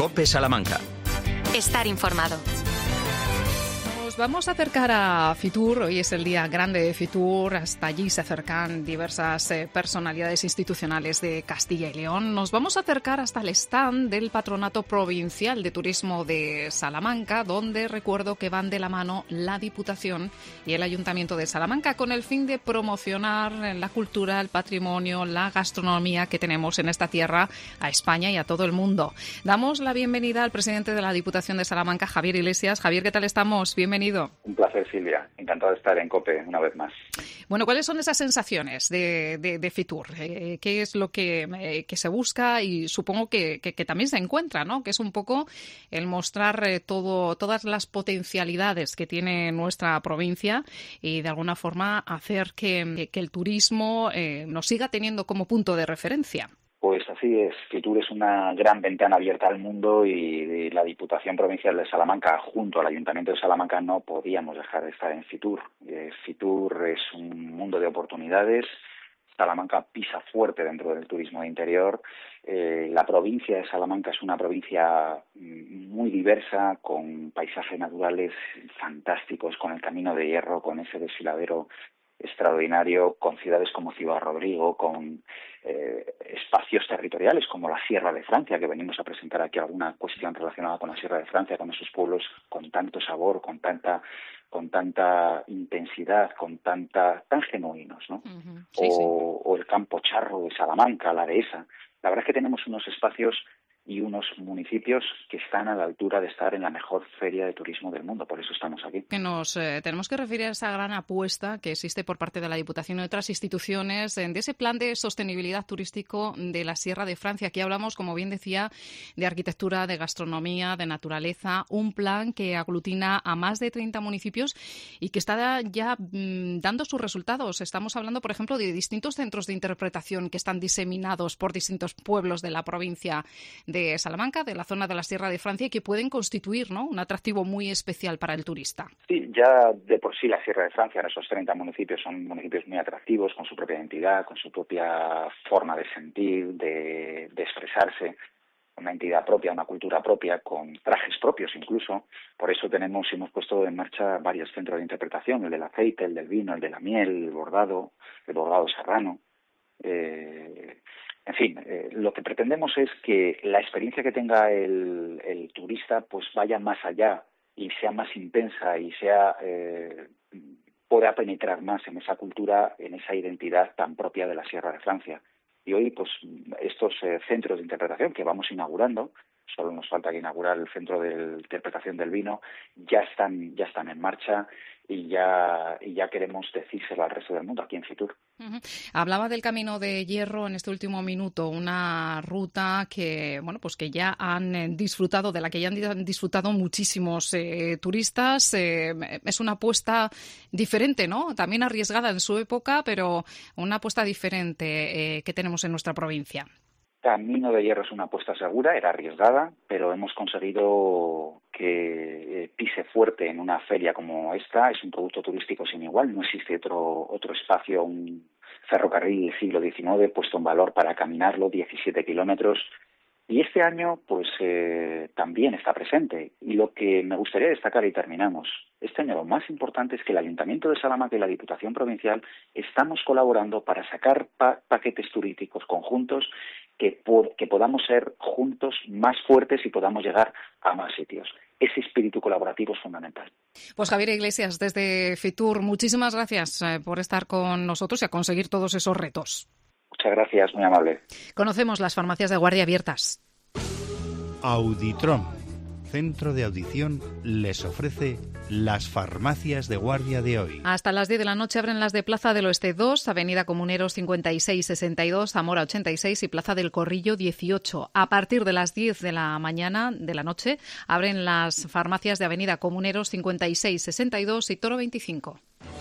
COPE Salamanca. Estar informado. Nos vamos a acercar a Fitur. Hoy es el día grande de Fitur. Hasta allí se acercan diversas personalidades institucionales de Castilla y León. Nos vamos a acercar hasta el stand del Patronato Provincial de Turismo de Salamanca, donde recuerdo que van de la mano la Diputación y el Ayuntamiento de Salamanca con el fin de promocionar la cultura, el patrimonio, la gastronomía que tenemos en esta tierra a España y a todo el mundo. Damos la bienvenida al presidente de la Diputación de Salamanca, Javier Iglesias. Javier, ¿qué tal estamos? Bienvenido. Un placer, Silvia. Encantado de estar en COPE una vez más. Bueno, ¿cuáles son esas sensaciones de Fitur? ¿Qué es lo que se busca? Y supongo que también se encuentra, ¿no? Que es un poco el mostrar todas las potencialidades que tiene nuestra provincia y de alguna forma hacer que el turismo nos siga teniendo como punto de referencia. Pues así es. Fitur es una gran ventana abierta al mundo y la Diputación Provincial de Salamanca, junto al Ayuntamiento de Salamanca, no podíamos dejar de estar en Fitur. Fitur es un mundo de oportunidades. Salamanca pisa fuerte dentro del turismo de interior. La provincia de Salamanca es una provincia muy diversa, con paisajes naturales fantásticos, con el Camino de Hierro, con ese desfiladero extraordinario, con ciudades como Ciudad Rodrigo, con espacios territoriales como la Sierra de Francia, que venimos a presentar aquí alguna cuestión relacionada con la Sierra de Francia, con esos pueblos con tanto sabor, con tanta intensidad, tan genuinos, ¿no? Uh-huh. Sí, o el Campo Charro de Salamanca, la Dehesa. La verdad es que tenemos unos espacios y unos municipios que están a la altura de estar en la mejor feria de turismo del mundo. Por eso estamos aquí. Que nos tenemos que referir a esa gran apuesta que existe por parte de la Diputación y otras instituciones de ese plan de sostenibilidad turístico de la Sierra de Francia. Aquí hablamos, como bien decía, de arquitectura, de gastronomía, de naturaleza, un plan que aglutina a más de 30 municipios y que está ya dando sus resultados. Estamos hablando, por ejemplo, de distintos centros de interpretación que están diseminados por distintos pueblos de la provincia de Salamanca, de la zona de la Sierra de Francia, y que pueden constituir, ¿no?, un atractivo muy especial para el turista. Sí, ya de por sí la Sierra de Francia, en esos 30 municipios, son municipios muy atractivos, con su propia identidad, con su propia forma de sentir, de expresarse, una entidad propia, una cultura propia, con trajes propios incluso. Por eso hemos puesto en marcha varios centros de interpretación, el del aceite, el del vino, el de la miel, el bordado serrano. En fin, lo que pretendemos es que la experiencia que tenga el turista pues vaya más allá y sea más intensa y pueda penetrar más en esa cultura, en esa identidad tan propia de la Sierra de Francia. Y hoy, pues, estos centros de interpretación que vamos inaugurando, solo nos falta que inaugurar el centro de interpretación del vino, ya están en marcha y ya queremos decírselo al resto del mundo aquí en Fitur. Uh-huh. Hablaba del Camino de Hierro en este último minuto, una ruta que, bueno, pues que ya han disfrutado, de la que ya han disfrutado muchísimos turistas. Es una apuesta diferente, ¿no? También arriesgada en su época, pero una apuesta diferente que tenemos en nuestra provincia. Camino de Hierro es una apuesta segura, era arriesgada, pero hemos conseguido que pise fuerte en una feria como esta. Es un producto turístico sin igual, no existe otro espacio, un ferrocarril del siglo XIX puesto en valor para caminarlo, 17 kilómetros. Y este año, pues, también está presente. Y lo que me gustaría destacar, y terminamos, este año lo más importante es que el Ayuntamiento de Salamanca y la Diputación Provincial estamos colaborando para sacar paquetes turísticos conjuntos que podamos ser juntos más fuertes y podamos llegar a más sitios. Ese espíritu colaborativo es fundamental. Pues Javier Iglesias, desde Fitur, muchísimas gracias por estar con nosotros y a conseguir todos esos retos. Muchas gracias, muy amable. Conocemos las farmacias de guardia abiertas. Auditron, centro de audición, les ofrece las farmacias de guardia de hoy. Hasta las 10 de la noche abren las de Plaza del Oeste 2, Avenida Comuneros 56-62, Zamora 86 y Plaza del Corrillo 18. A partir de las 10 de la noche, abren las farmacias de Avenida Comuneros 56-62 y Toro 25.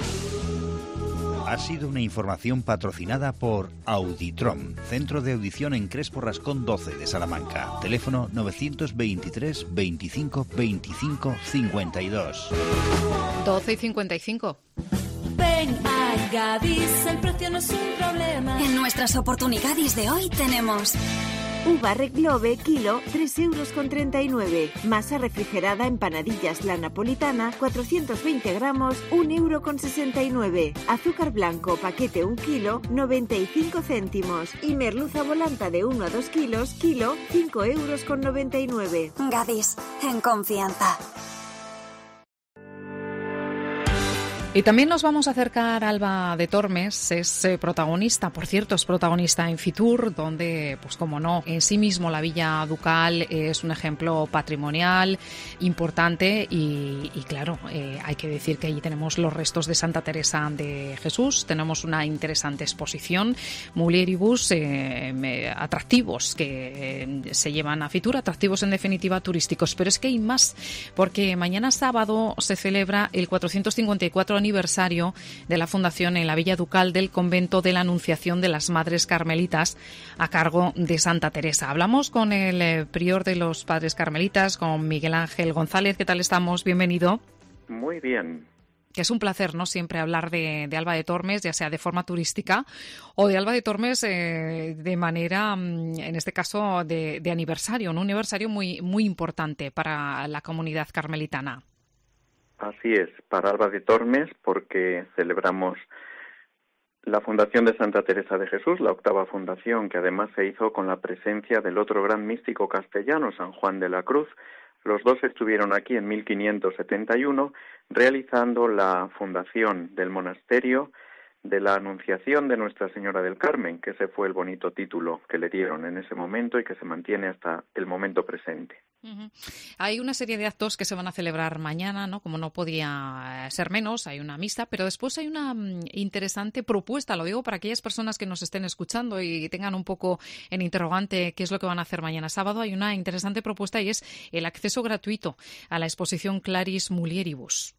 Ha sido una información patrocinada por Auditron, centro de audición en Crespo Rascón 12 de Salamanca. Teléfono 923 25 25 52. 12 y 55. Ven a Gadis, el precio no es un problema. En nuestras oportunidades de hoy tenemos Uva Red Globe, kilo, 3,39 €. Masa refrigerada empanadillas la napolitana, 420 gramos, 1,69 €. Azúcar blanco, paquete 1 kilo, 95 céntimos. Y merluza volanta de 1 a 2 kilos, kilo, 5,99 €. Gadis, en confianza. Y también nos vamos a acercar a Alba de Tormes, es protagonista, por cierto, es protagonista en Fitur, donde, pues como no, en sí mismo la Villa Ducal es un ejemplo patrimonial importante y claro, hay que decir que allí tenemos los restos de Santa Teresa de Jesús, tenemos una interesante exposición, mulieribus, atractivos que se llevan a Fitur, atractivos en definitiva turísticos, pero es que hay más, porque mañana sábado se celebra el 454 aniversario de la fundación en la Villa Ducal del Convento de la Anunciación de las Madres Carmelitas a cargo de Santa Teresa. Hablamos con el prior de los Padres Carmelitas, con Miguel Ángel González. ¿Qué tal estamos? Bienvenido. Muy bien. Que es un placer, ¿no?, siempre hablar de Alba de Tormes, ya sea de forma turística o de Alba de Tormes de manera, en este caso, de aniversario, un aniversario muy, muy importante para la comunidad carmelitana. Así es, para Alba de Tormes, porque celebramos la fundación de Santa Teresa de Jesús, la 8ª fundación, que además se hizo con la presencia del otro gran místico castellano, San Juan de la Cruz. Los dos estuvieron aquí en 1571, realizando la fundación del monasterio de la Anunciación de Nuestra Señora del Carmen, que ese fue el bonito título que le dieron en ese momento y que se mantiene hasta el momento presente. Uh-huh. Hay una serie de actos que se van a celebrar mañana, ¿no? Como no podía ser menos, hay una misa, pero después hay una interesante propuesta, lo digo para aquellas personas que nos estén escuchando y tengan un poco en interrogante qué es lo que van a hacer mañana sábado. Hay una interesante propuesta y es el acceso gratuito a la exposición Claris Mulieribus.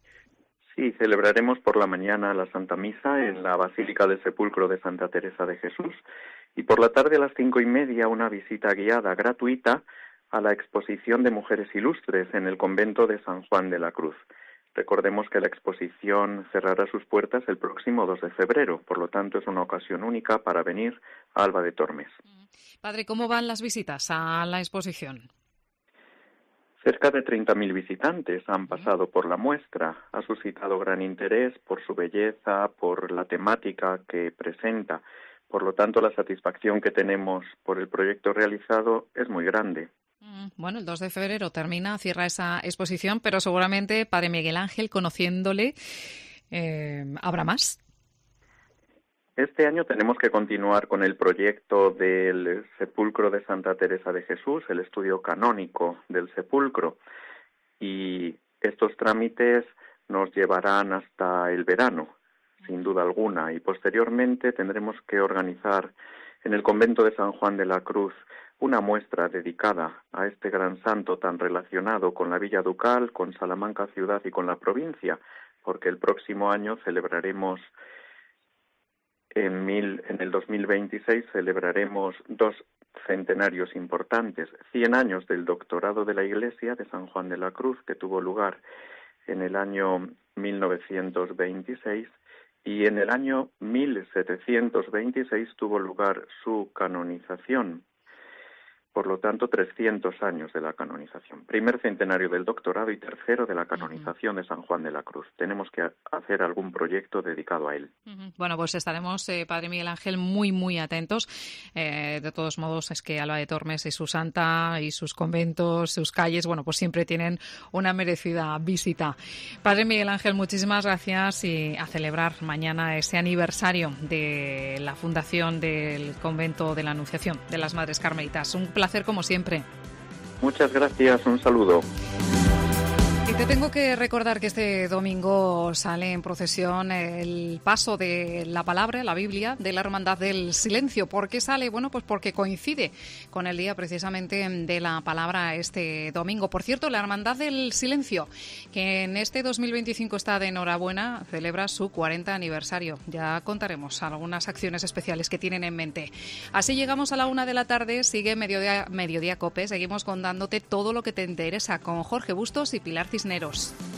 Sí, celebraremos por la mañana la Santa Misa en la Basílica del Sepulcro de Santa Teresa de Jesús y por la tarde a las 5:30 una visita guiada gratuita a la exposición de mujeres ilustres en el convento de San Juan de la Cruz. Recordemos que la exposición cerrará sus puertas el próximo 2 de febrero, por lo tanto es una ocasión única para venir a Alba de Tormes. Padre, ¿cómo van las visitas a la exposición? Cerca de 30.000 visitantes han pasado por la muestra. Ha suscitado gran interés por su belleza, por la temática que presenta. Por lo tanto, la satisfacción que tenemos por el proyecto realizado es muy grande. Bueno, el 2 de febrero cierra esa exposición, pero seguramente, Padre Miguel Ángel, conociéndole, ¿habrá más? Este año tenemos que continuar con el proyecto del Sepulcro de Santa Teresa de Jesús, el estudio canónico del sepulcro, y estos trámites nos llevarán hasta el verano, sin duda alguna, y posteriormente tendremos que organizar en el convento de San Juan de la Cruz una muestra dedicada a este gran santo tan relacionado con la Villa Ducal, con Salamanca ciudad y con la provincia, porque el próximo año celebraremos en el 2026 celebraremos 2 centenarios importantes, 100 años del doctorado de la Iglesia de San Juan de la Cruz, que tuvo lugar en el año 1926, y en el año 1726 tuvo lugar su canonización. Por lo tanto, 300 años de la canonización. Primer centenario del doctorado y tercero de la canonización de San Juan de la Cruz. Tenemos que hacer algún proyecto dedicado a él. Bueno, pues estaremos, Padre Miguel Ángel, muy, muy atentos. De todos modos, es que Alba de Tormes y su santa y sus conventos, sus calles, bueno, pues siempre tienen una merecida visita. Padre Miguel Ángel, muchísimas gracias y a celebrar mañana ese aniversario de la fundación del convento de la Anunciación de las Madres Carmelitas. Un placer como siempre. Muchas gracias, un saludo. Y te tengo que recordar que este domingo sale en procesión el paso de la palabra, la Biblia, de la Hermandad del Silencio. ¿Por qué sale? Bueno, pues porque coincide con el día precisamente de la palabra este domingo. Por cierto, la Hermandad del Silencio, que en este 2025 está de enhorabuena, celebra su 40 aniversario. Ya contaremos algunas acciones especiales que tienen en mente. Así llegamos a la 1 de la tarde, sigue Mediodía Cope, seguimos contándote todo lo que te interesa con Jorge Bustos y Pilar Cisneros.